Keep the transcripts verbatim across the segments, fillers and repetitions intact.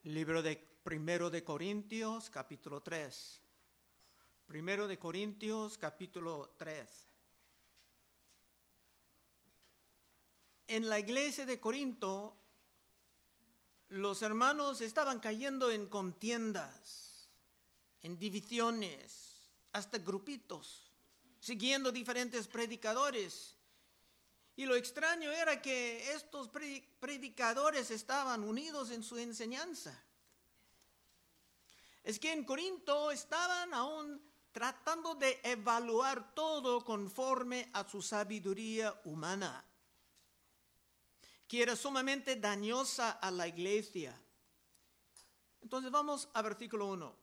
Libro de Primero de Corintios, capítulo tres. Primero de Corintios, capítulo tres. En la iglesia de Corinto, los hermanos estaban cayendo en contiendas, en divisiones, hasta grupitos, siguiendo diferentes predicadores. Y lo extraño era que estos predicadores estaban unidos en su enseñanza. Es que en Corinto estaban aún tratando de evaluar todo conforme a su sabiduría humana, que era sumamente dañosa a la iglesia. Entonces vamos a versículo uno.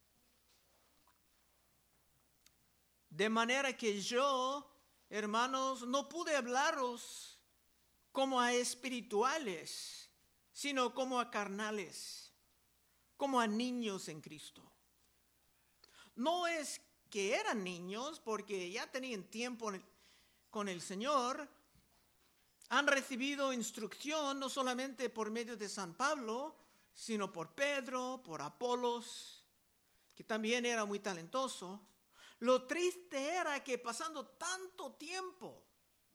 De manera que yo, hermanos, no pude hablaros como a espirituales, sino como a carnales, como a niños en Cristo. No es que eran niños porque ya tenían tiempo con el Señor, han recibido instrucción no solamente por medio de San Pablo, sino por Pedro, por Apolos, que también era muy talentoso. Lo triste era que pasando tanto tiempo,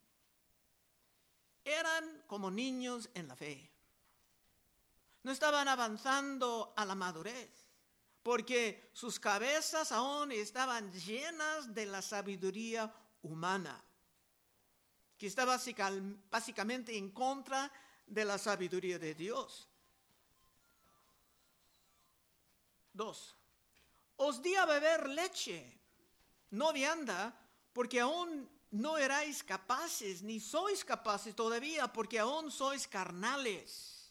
eran como niños en la fe. No estaban avanzando a la madurez, porque sus cabezas aún estaban llenas de la sabiduría humana, que está básicamente en contra de la sabiduría de Dios. Dos, os di a beber leche, no vianda, porque aún no erais capaces, ni sois capaces todavía, porque aún sois carnales.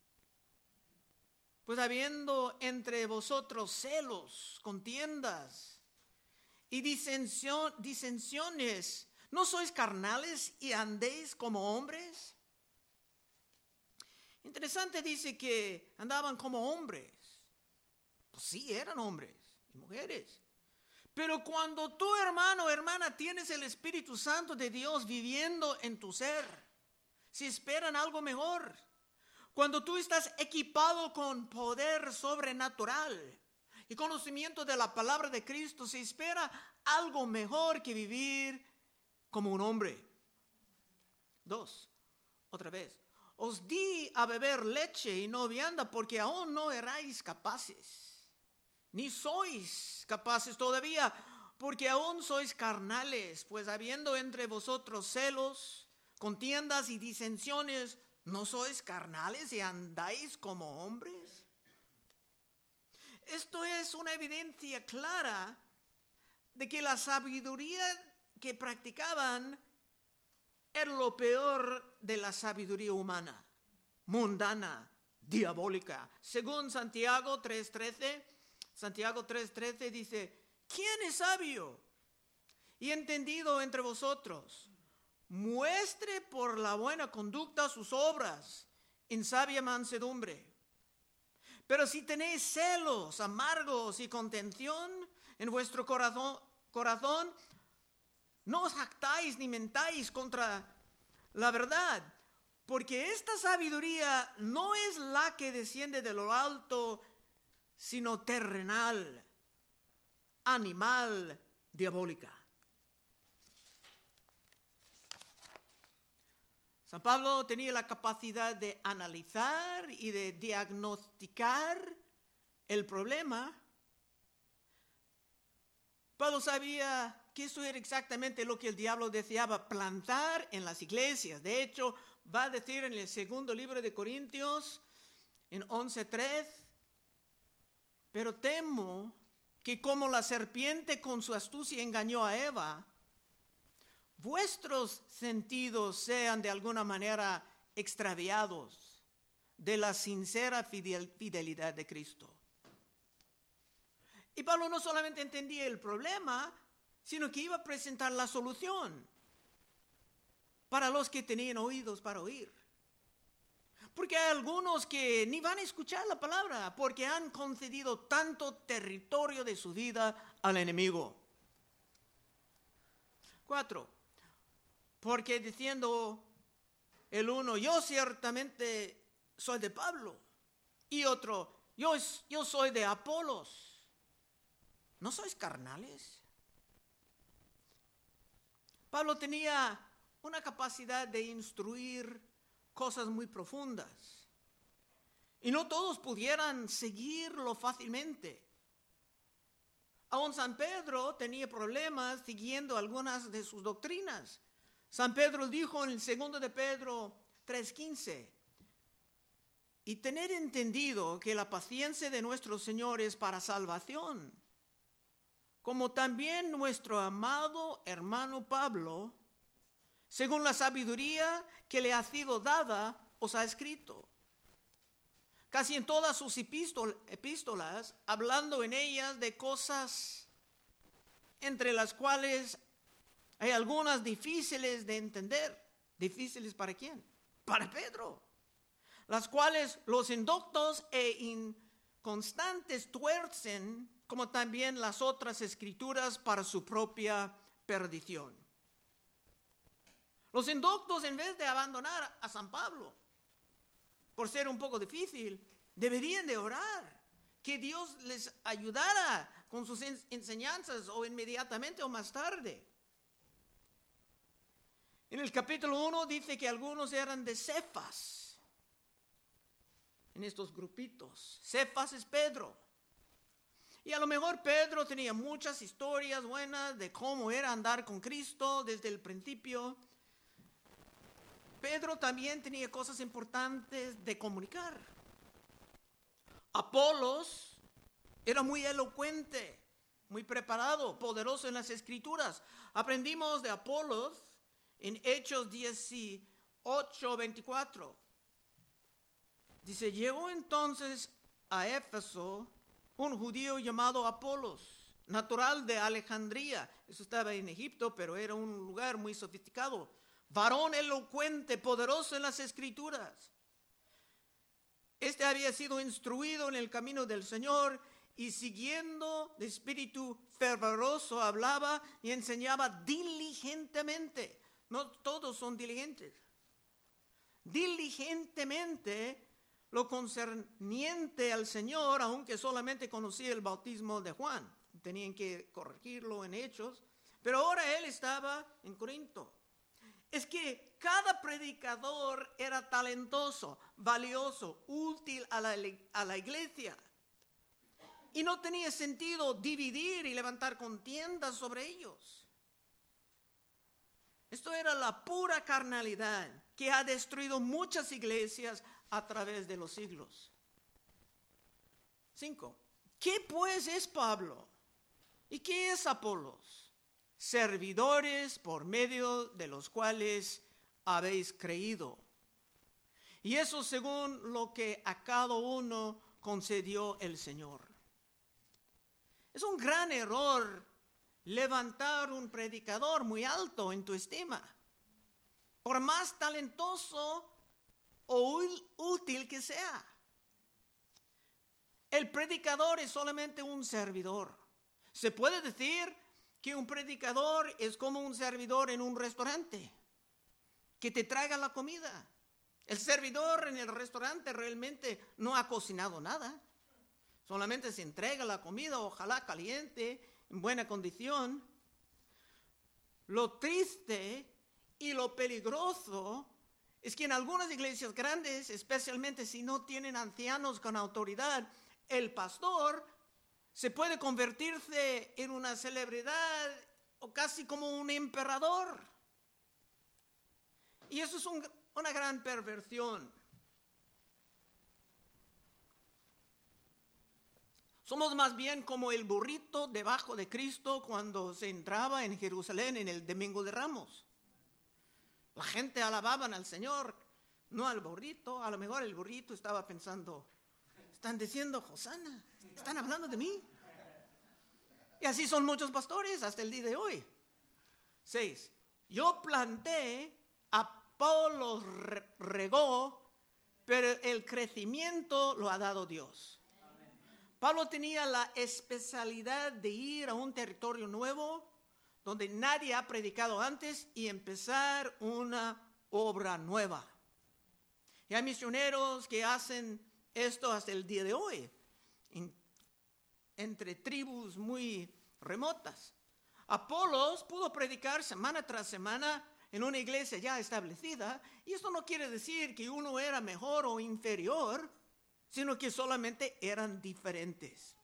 Pues habiendo entre vosotros celos, contiendas y disensión, disensiones, ¿no sois carnales y andéis como hombres? Interesante, dice que andaban como hombres. Pues sí, eran hombres y mujeres. Pero cuando tú, hermano o hermana, tienes el Espíritu Santo de Dios viviendo en tu ser, si esperan algo mejor, cuando tú estás equipado con poder sobrenatural y conocimiento de la palabra de Cristo, se espera algo mejor que vivir como un hombre. Dos, otra vez, os di a beber leche y no vianda porque aún no erais capaces. Ni sois capaces todavía, porque aún sois carnales, pues habiendo entre vosotros celos, contiendas y disensiones, ¿no sois carnales y andáis como hombres? Esto es una evidencia clara de que la sabiduría que practicaban era lo peor de la sabiduría humana, mundana, diabólica. Según Santiago tres trece, Santiago tres trece dice, ¿quién es sabio y entendido entre vosotros? Muestre por la buena conducta sus obras en sabia mansedumbre. Pero si tenéis celos amargos y contención en vuestro corazón, corazón, no os jactáis ni mentáis contra la verdad, porque esta sabiduría no es la que desciende de lo alto, sino terrenal, animal, diabólica. San Pablo tenía la capacidad de analizar y de diagnosticar el problema. Pablo sabía que eso era exactamente lo que el diablo deseaba plantar en las iglesias. De hecho, va a decir en el segundo libro de Corintios, en once tres, pero temo que como la serpiente con su astucia engañó a Eva, vuestros sentidos sean de alguna manera extraviados de la sincera fidelidad de Cristo. Y Pablo no solamente entendía el problema, sino que iba a presentar la solución para los que tenían oídos para oír. Porque hay algunos que ni van a escuchar la palabra porque han concedido tanto territorio de su vida al enemigo. Cuatro, porque diciendo el uno, yo ciertamente soy de Pablo, y otro, yo, yo soy de Apolos. ¿No sois carnales? Pablo tenía una capacidad de instruir cosas muy profundas. Y no todos pudieran seguirlo fácilmente. Aún San Pedro tenía problemas siguiendo algunas de sus doctrinas. San Pedro dijo en el segundo de Pedro tres quince, y tener entendido que la paciencia de nuestro Señor es para salvación, como también nuestro amado hermano Pablo, según la sabiduría que le ha sido dada, os ha escrito. Casi en todas sus epístolas, hablando en ellas de cosas entre las cuales hay algunas difíciles de entender. ¿Difíciles para quién? Para Pedro. Las cuales los indoctos e inconstantes tuercen, como también las otras escrituras, para su propia perdición. Los indoctos, en vez de abandonar a San Pablo, por ser un poco difícil, deberían de orar, que Dios les ayudara con sus enseñanzas, o inmediatamente o más tarde. En el capítulo uno dice que algunos eran de Cefas, en estos grupitos. Cefas es Pedro. Y a lo mejor Pedro tenía muchas historias buenas de cómo era andar con Cristo desde el principio. Pedro también tenía cosas importantes de comunicar. Apolos era muy elocuente, muy preparado, poderoso en las escrituras. Aprendimos de Apolos en Hechos dieciocho veinticuatro. Dice, llegó entonces a Éfeso un judío llamado Apolos, natural de Alejandría. Eso estaba en Egipto, pero era un lugar muy sofisticado. Varón elocuente, poderoso en las escrituras. Este había sido instruido en el camino del Señor y siguiendo de espíritu fervoroso hablaba y enseñaba diligentemente. No todos son diligentes. Diligentemente lo concerniente al Señor, aunque solamente conocía el bautismo de Juan. Tenían que corregirlo en Hechos, pero ahora él estaba en Corinto. Es que cada predicador era talentoso, valioso, útil a la, a la iglesia. Y no tenía sentido dividir y levantar contiendas sobre ellos. Esto era la pura carnalidad que ha destruido muchas iglesias a través de los siglos. Cinco. ¿Qué pues es Pablo? ¿Y qué es Apolos? Servidores por medio de los cuales habéis creído. Y eso según lo que a cada uno concedió el Señor. Es un gran error levantar un predicador muy alto en tu estima, por más talentoso o útil que sea. El predicador es solamente un servidor. Se puede decir que un predicador es como un servidor en un restaurante, que te traiga la comida. El servidor en el restaurante realmente no ha cocinado nada. Solamente se entrega la comida, ojalá caliente, en buena condición. Lo triste y lo peligroso es que en algunas iglesias grandes, especialmente si no tienen ancianos con autoridad, el pastor se puede convertirse en una celebridad o casi como un emperador. Y eso es un, una gran perversión. Somos más bien como el burrito debajo de Cristo cuando se entraba en Jerusalén en el Domingo de Ramos. La gente alababan al Señor, no al burrito. A lo mejor el burrito estaba pensando, están diciendo Hosana, están hablando de mí. Y así son muchos pastores hasta el día de hoy. Seis. Yo planté, Apolos regó, pero el crecimiento lo ha dado Dios. Pablo tenía la especialidad de ir a un territorio nuevo donde nadie ha predicado antes y empezar una obra nueva. Y hay misioneros que hacen esto hasta el día de hoy. en, entre tribus muy remotas. Apolos pudo predicar semana tras semana en una iglesia ya establecida, y esto no quiere decir que uno era mejor o inferior, sino que solamente eran diferentes.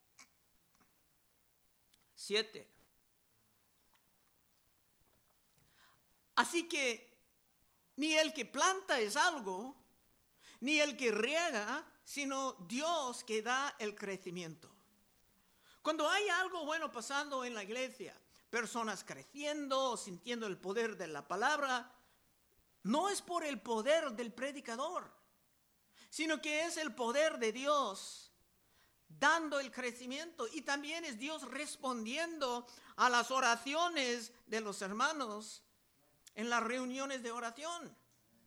Siete. Así que ni el que planta es algo, ni el que riega, sino Dios que da el crecimiento. Cuando hay algo bueno pasando en la iglesia, personas creciendo, sintiendo el poder de la palabra, no es por el poder del predicador, sino que es el poder de Dios dando el crecimiento, y también es Dios respondiendo a las oraciones de los hermanos en las reuniones de oración.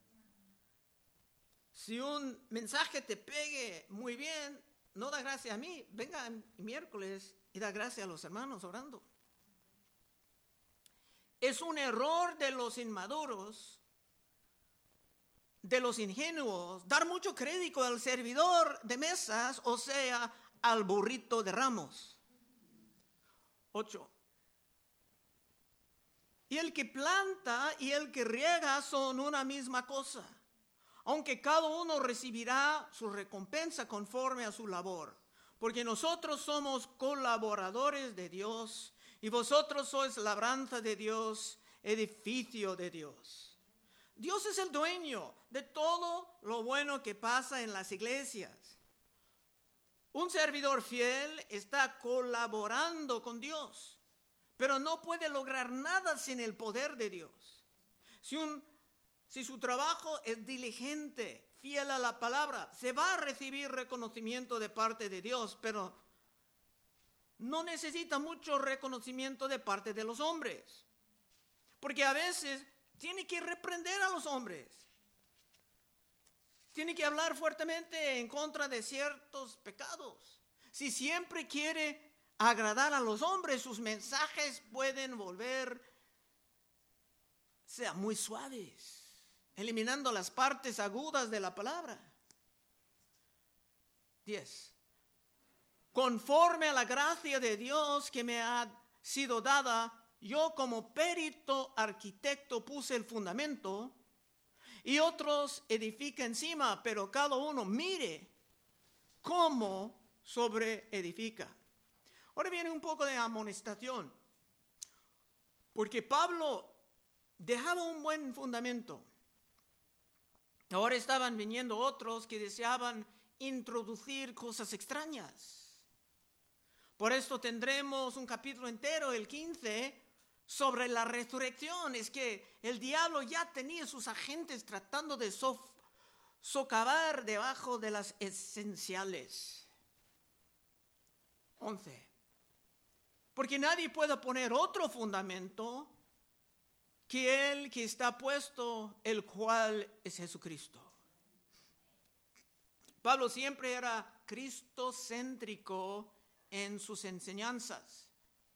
Si un mensaje te pegue muy bien, no da gracia a mí, venga el miércoles y da gracia a los hermanos orando. Es un error de los inmaduros, de los ingenuos, dar mucho crédito al servidor de mesas, o sea, al burrito de ramos. Ocho. Y el que planta y el que riega son una misma cosa, aunque cada uno recibirá su recompensa conforme a su labor, porque nosotros somos colaboradores de Dios y vosotros sois labranza de Dios, edificio de Dios. Dios es el dueño de todo lo bueno que pasa en las iglesias. Un servidor fiel está colaborando con Dios, pero no puede lograr nada sin el poder de Dios. Si, un, si su trabajo es diligente, fiel a la palabra, se va a recibir reconocimiento de parte de Dios, pero no necesita mucho reconocimiento de parte de los hombres, porque a veces tiene que reprender a los hombres, tiene que hablar fuertemente en contra de ciertos pecados. Si siempre quiere agradar a los hombres, sus mensajes pueden volver, sea, muy suaves, eliminando las partes agudas de la palabra. Diez. Conforme a la gracia de Dios que me ha sido dada, yo como perito arquitecto puse el fundamento y otros edifican encima, pero cada uno mire cómo sobre edifica. Ahora viene un poco de amonestación, porque Pablo dejaba un buen fundamento. Ahora estaban viniendo otros que deseaban introducir cosas extrañas. Por esto tendremos un capítulo entero, el quince, sobre la resurrección. Es que el diablo ya tenía sus agentes tratando de so- socavar debajo de las esenciales. once. Porque nadie puede poner otro fundamento que el que está puesto, el cual es Jesucristo. Pablo siempre era cristocéntrico en sus enseñanzas.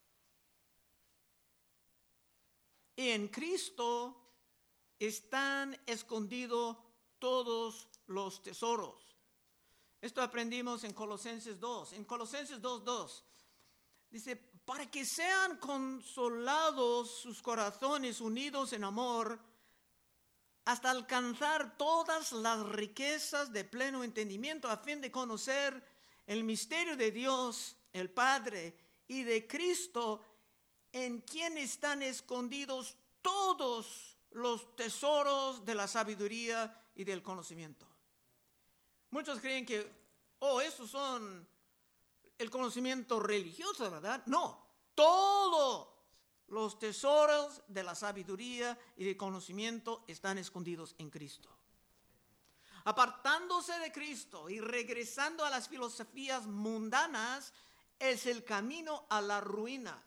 Y en Cristo están escondidos todos los tesoros. Esto aprendimos en Colosenses dos. En Colosenses dos, dos dice, para que sean consolados sus corazones unidos en amor, hasta alcanzar todas las riquezas de pleno entendimiento, a fin de conocer el misterio de Dios, el Padre, y de Cristo, en quien están escondidos todos los tesoros de la sabiduría y del conocimiento. Muchos creen que, oh, esos son el conocimiento religioso, ¿verdad? No, todos los tesoros de la sabiduría y del conocimiento están escondidos en Cristo. Apartándose de Cristo y regresando a las filosofías mundanas es el camino a la ruina.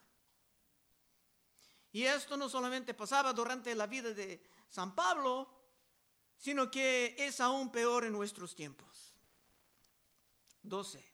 Y esto no solamente pasaba durante la vida de San Pablo, sino que es aún peor en nuestros tiempos. doce.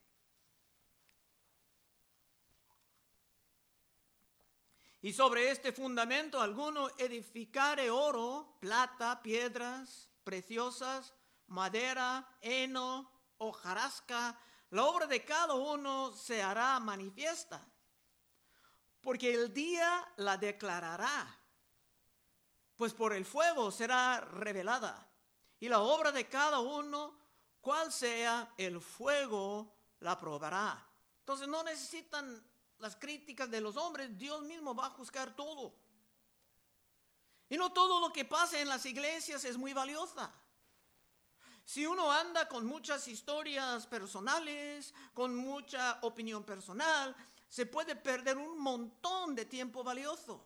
Y sobre este fundamento alguno edificare oro, plata, piedras preciosas, madera, heno, hojarasca, la obra de cada uno se hará manifiesta, porque el día la declarará, pues por el fuego será revelada, y la obra de cada uno, cual sea el fuego, la probará. Entonces no necesitan las críticas de los hombres, Dios mismo va a juzgar todo. Y no todo lo que pasa en las iglesias es muy valiosa. Si uno anda con muchas historias personales, con mucha opinión personal, se puede perder un montón de tiempo valioso.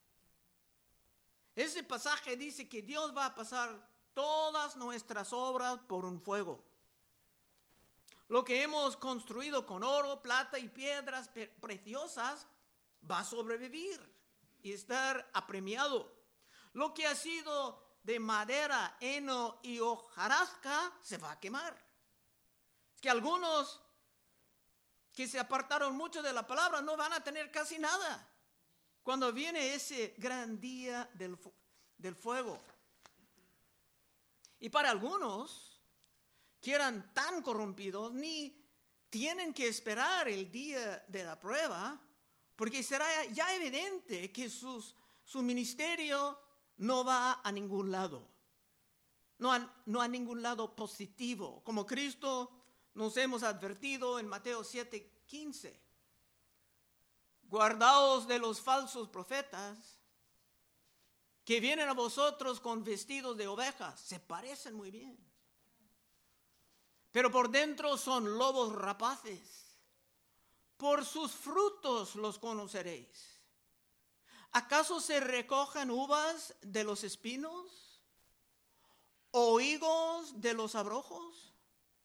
Ese pasaje dice que Dios va a pasar todas nuestras obras por un fuego. Lo que hemos construido con oro, plata y piedras preciosas va a sobrevivir y estar apremiado. Lo que ha sido de madera, heno y hojarasca se va a quemar. Es que algunos que se apartaron mucho de la palabra no van a tener casi nada cuando viene ese gran día del, fu- del fuego. Y para algunos que eran tan corrompidos, ni tienen que esperar el día de la prueba, porque será ya evidente que sus, su ministerio no va a ningún lado, no a, no a ningún lado positivo, como Cristo nos hemos advertido en Mateo siete quince. Guardaos de los falsos profetas que vienen a vosotros con vestidos de ovejas, se parecen muy bien, pero por dentro son lobos rapaces. Por sus frutos los conoceréis. ¿Acaso se recogen uvas de los espinos o higos de los abrojos?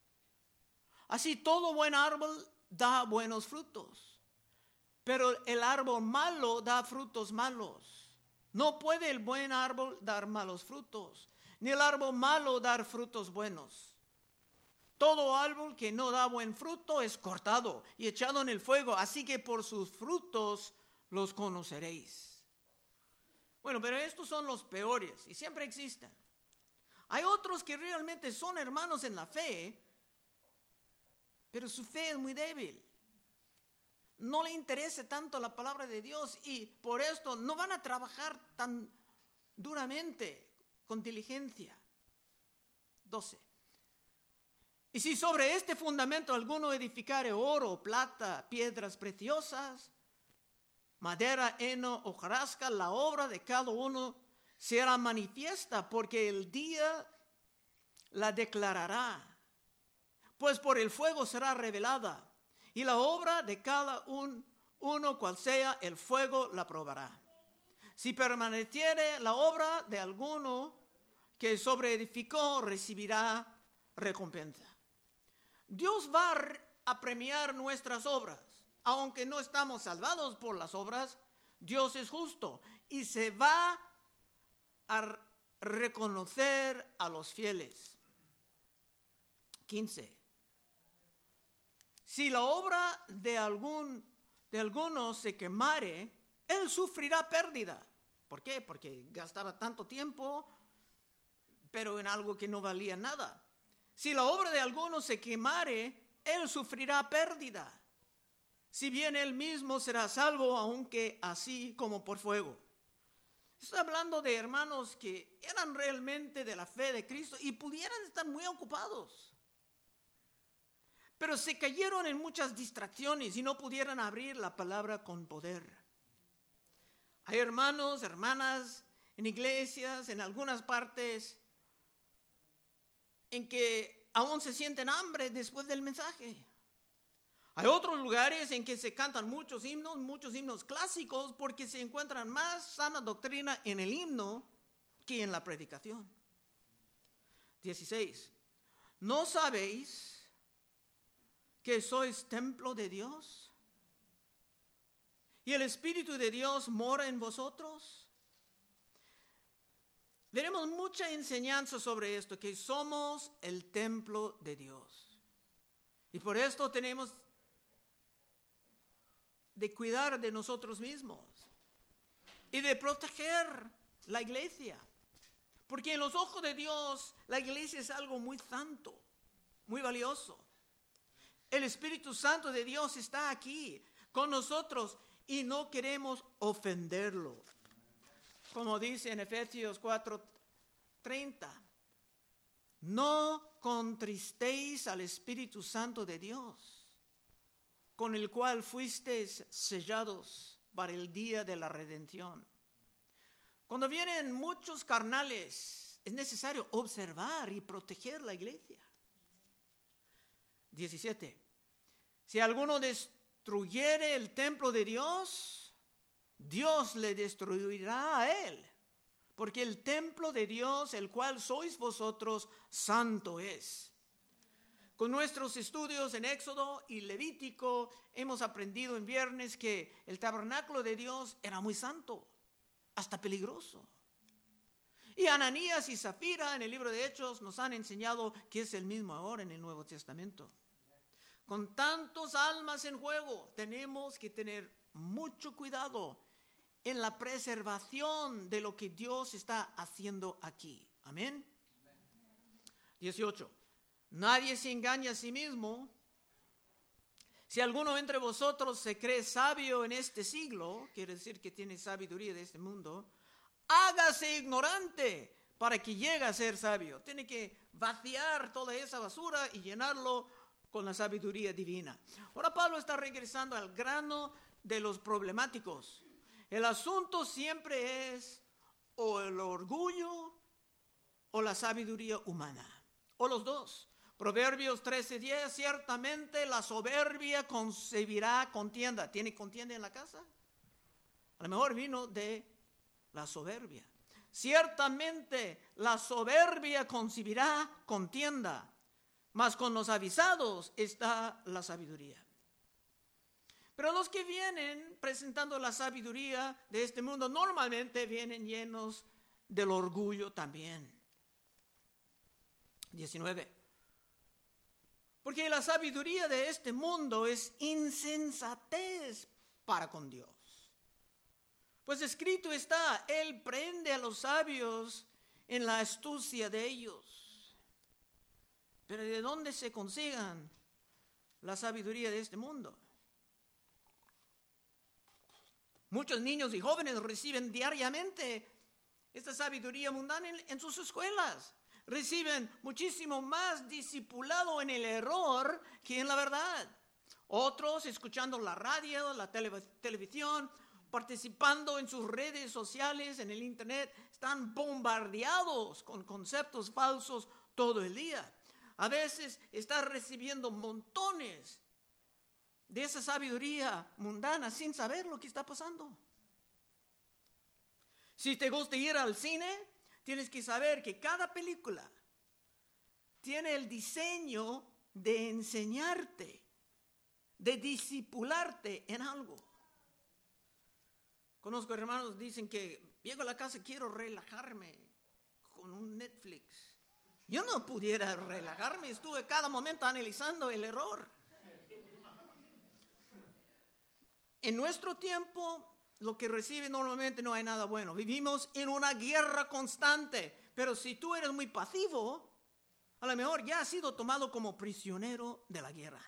Así todo buen árbol da buenos frutos, pero el árbol malo da frutos malos. No puede el buen árbol dar malos frutos, ni el árbol malo dar frutos buenos. Todo árbol que no da buen fruto es cortado y echado en el fuego, así que por sus frutos los conoceréis. Bueno, pero estos son los peores y siempre existen. Hay otros que realmente son hermanos en la fe, pero su fe es muy débil. No le interesa tanto la palabra de Dios y por esto no van a trabajar tan duramente, con diligencia. doce. Y si sobre este fundamento alguno edificare oro, plata, piedras preciosas, madera, heno, hojarasca, la obra de cada uno será manifiesta, porque el día la declarará, pues por el fuego será revelada, y la obra de cada un, uno cual sea, el fuego la probará. Si permaneciere la obra de alguno que sobreedificó, recibirá recompensa. Dios va a premiar nuestras obras. Aunque no estamos salvados por las obras, Dios es justo y se va a reconocer a los fieles. quince. Si la obra de algún de alguno se quemare, él sufrirá pérdida. ¿Por qué? Porque gastaba tanto tiempo, pero en algo que no valía nada. Si la obra de alguno se quemare, él sufrirá pérdida. Si bien él mismo será salvo, aunque así como por fuego. Estoy hablando de hermanos que eran realmente de la fe de Cristo y pudieran estar muy ocupados, pero se cayeron en muchas distracciones y no pudieran abrir la palabra con poder. Hay hermanos, hermanas en iglesias, en algunas partes, en que aún se sienten hambre después del mensaje. Hay otros lugares en que se cantan muchos himnos, muchos himnos clásicos, porque se encuentran más sana doctrina en el himno que en la predicación. dieciséis. ¿No sabéis que sois templo de Dios y el Espíritu de Dios mora en vosotros? Veremos mucha enseñanza sobre esto, que somos el templo de Dios. Y por esto tenemos de cuidar de nosotros mismos y de proteger la iglesia. Porque en los ojos de Dios la iglesia es algo muy santo, muy valioso. El Espíritu Santo de Dios está aquí con nosotros y no queremos ofenderlo. Como dice en Efesios cuatro treinta, no contristéis al Espíritu Santo de Dios, con el cual fuisteis sellados para el día de la redención. Cuando vienen muchos carnales, es necesario observar y proteger la iglesia. diecisiete. Si alguno destruyere el templo de Dios, Dios le destruirá a él, porque el templo de Dios, el cual sois vosotros, santo es. Con nuestros estudios en Éxodo y Levítico, hemos aprendido en viernes que el tabernáculo de Dios era muy santo, hasta peligroso. Y Ananías y Zafira en el libro de Hechos nos han enseñado que es el mismo ahora en el Nuevo Testamento. Con tantos almas en juego, tenemos que tener mucho cuidado en la preservación de lo que Dios está haciendo aquí. Amén. dieciocho. Nadie se engaña a sí mismo. Si alguno entre vosotros se cree sabio en este siglo, quiere decir que tiene sabiduría de este mundo, hágase ignorante para que llegue a ser sabio. Tiene que vaciar toda esa basura y llenarlo con la sabiduría divina. Ahora Pablo está regresando al grano de los problemáticos. El asunto siempre es o el orgullo o la sabiduría humana, o los dos. Proverbios trece diez, ciertamente la soberbia concebirá contienda. ¿Tiene contienda en la casa? A lo mejor vino de la soberbia. Ciertamente la soberbia concebirá contienda, mas con los avisados está la sabiduría. Pero los que vienen presentando la sabiduría de este mundo normalmente vienen llenos del orgullo también. diecinueve. Porque la sabiduría de este mundo es insensatez para con Dios. Pues escrito está, Él prende a los sabios en la astucia de ellos. Pero ¿de dónde se consigan la sabiduría de este mundo? Muchos niños y jóvenes reciben diariamente esta sabiduría mundana en, en sus escuelas. Reciben muchísimo más discipulado en el error que en la verdad. Otros escuchando la radio, la tele, televisión, participando en sus redes sociales, en el internet, están bombardeados con conceptos falsos todo el día. A veces están recibiendo montones de esa sabiduría mundana sin saber lo que está pasando. Si te gusta ir al cine, tienes que saber que cada película tiene el diseño de enseñarte, de discipularte en algo. Conozco hermanos que dicen que llego a la casa, quiero relajarme con un Netflix. Yo no pudiera relajarme, estuve cada momento analizando el error. En nuestro tiempo, lo que recibe normalmente no hay nada bueno. Vivimos en una guerra constante, pero si tú eres muy pasivo, a lo mejor ya has sido tomado como prisionero de la guerra.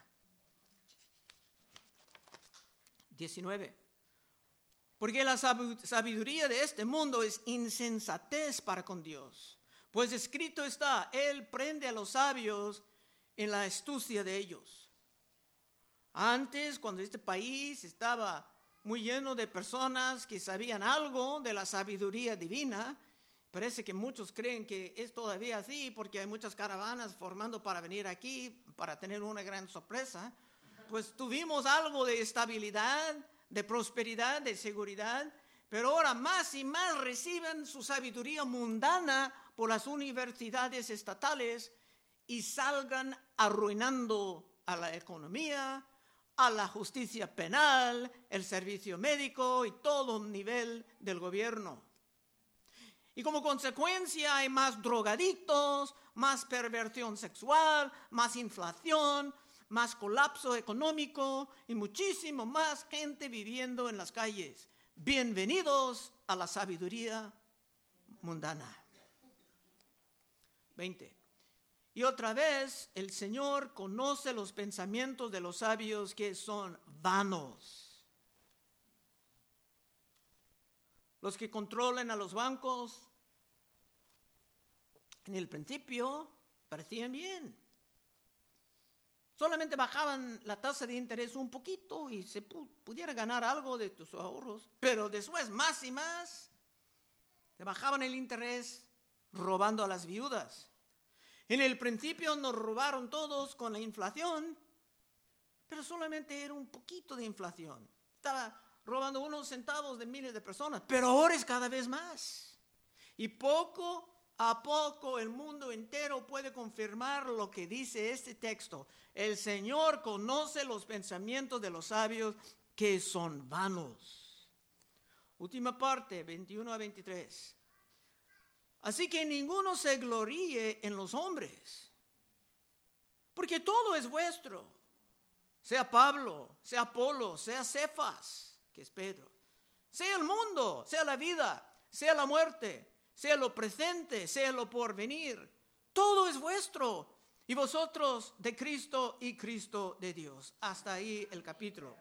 diecinueve. Porque la sabiduría de este mundo es insensatez para con Dios. Pues escrito está, Él prende a los sabios en la astucia de ellos. Antes, cuando este país estaba muy lleno de personas que sabían algo de la sabiduría divina, parece que muchos creen que es todavía así porque hay muchas caravanas formando para venir aquí, para tener una gran sorpresa. Pues tuvimos algo de estabilidad, de prosperidad, de seguridad, pero ahora más y más reciben su sabiduría mundana por las universidades estatales y salgan arruinando a la economía, a la justicia penal, el servicio médico y todo nivel del gobierno. Y como consecuencia hay más drogadictos, más perversión sexual, más inflación, más colapso económico y muchísimo más gente viviendo en las calles. Bienvenidos a la sabiduría mundana. veinte. Y otra vez, el Señor conoce los pensamientos de los sabios que son vanos. Los que controlan a los bancos, en el principio parecían bien. Solamente bajaban la tasa de interés un poquito y se pu- pudiera ganar algo de tus ahorros. Pero después, más y más, te bajaban el interés robando a las viudas. En el principio nos robaron todos con la inflación, pero solamente era un poquito de inflación. Estaba robando unos centavos de miles de personas, pero ahora es cada vez más. Y poco a poco el mundo entero puede confirmar lo que dice este texto. El Señor conoce los pensamientos de los sabios que son vanos. Última parte, veintiuno a veintitrés. Así que ninguno se gloríe en los hombres, porque todo es vuestro, sea Pablo, sea Apolo, sea Cefas, que es Pedro, sea el mundo, sea la vida, sea la muerte, sea lo presente, sea lo porvenir, todo es vuestro, y vosotros de Cristo y Cristo de Dios. Hasta ahí el capítulo.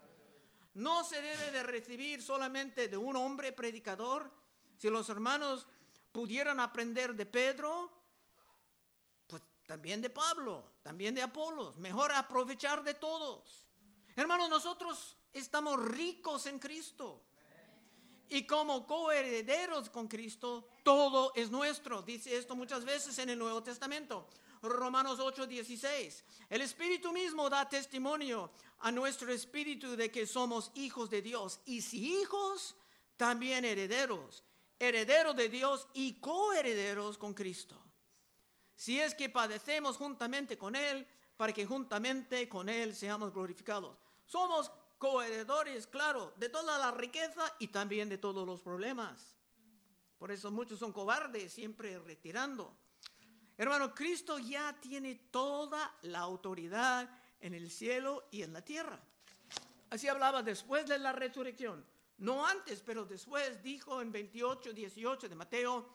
No se debe de recibir solamente de un hombre predicador. Si los hermanos pudieran aprender de Pedro, pues también de Pablo, también de Apolos. Mejor aprovechar de todos. Hermanos, nosotros estamos ricos en Cristo. Y como coherederos con Cristo, todo es nuestro. Dice esto muchas veces en el Nuevo Testamento. Romanos ocho, dieciséis. El Espíritu mismo da testimonio a nuestro espíritu de que somos hijos de Dios. Y si hijos, también herederos. Herederos de Dios y coherederos con Cristo. Si es que padecemos juntamente con Él, para que juntamente con Él seamos glorificados. Somos coheredores, claro, de toda la riqueza y también de todos los problemas. Por eso muchos son cobardes, siempre retirando. Hermano, Cristo ya tiene toda la autoridad en el cielo y en la tierra. Así hablaba después de la resurrección. No antes, pero después dijo en veintiocho, dieciocho de Mateo.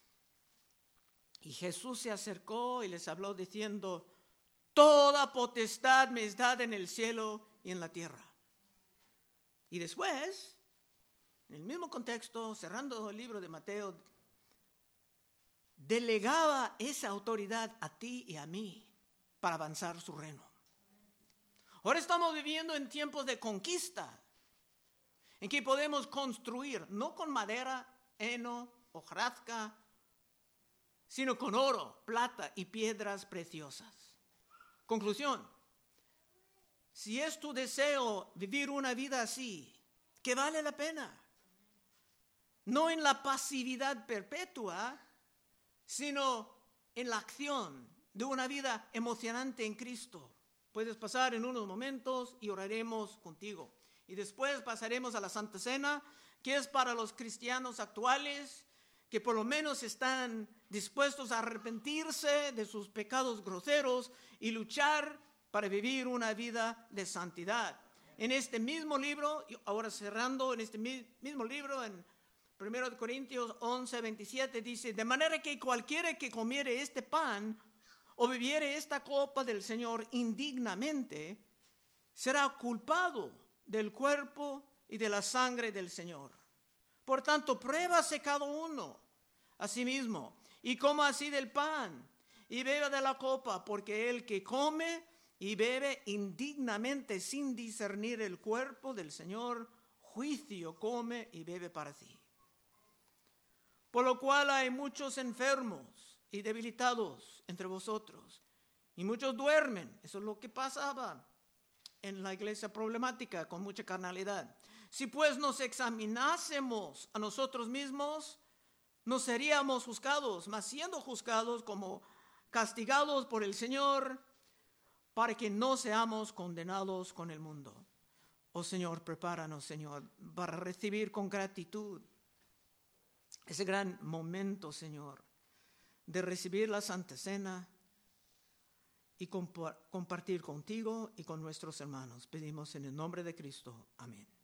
Y Jesús se acercó y les habló diciendo: toda potestad me es dada en el cielo y en la tierra. Y después, en el mismo contexto, cerrando el libro de Mateo, delegaba esa autoridad a ti y a mí para avanzar su reino. Ahora estamos viviendo en tiempos de conquista, en que podemos construir, no con madera, heno, hojarasca, sino con oro, plata y piedras preciosas. Conclusión: si es tu deseo vivir una vida así, que vale la pena, no en la pasividad perpetua, sino en la acción de una vida emocionante en Cristo. Puedes pasar en unos momentos y oraremos contigo. Y después pasaremos a la Santa Cena, que es para los cristianos actuales, que por lo menos están dispuestos a arrepentirse de sus pecados groseros y luchar para vivir una vida de santidad. En este mismo libro, ahora cerrando, en este mismo libro, en primero de Corintios once, veintisiete, dice: de manera que cualquiera que comiere este pan o bebiere esta copa del Señor indignamente, será culpado del cuerpo y de la sangre del Señor. Por tanto, pruébase cada uno a sí mismo y coma así del pan y beba de la copa, porque el que come y bebe indignamente sin discernir el cuerpo del Señor, juicio come y bebe para sí. Por lo cual hay muchos enfermos y debilitados entre vosotros, y muchos duermen. Eso es lo que pasaba en la iglesia problemática, con mucha carnalidad. Si pues nos examinásemos a nosotros mismos, no seríamos juzgados, mas siendo juzgados como castigados por el Señor, para que no seamos condenados con el mundo. Oh Señor, prepáranos, Señor, para recibir con gratitud ese gran momento, Señor, de recibir la Santa Cena y compartir contigo y con nuestros hermanos. Pedimos en el nombre de Cristo. Amén.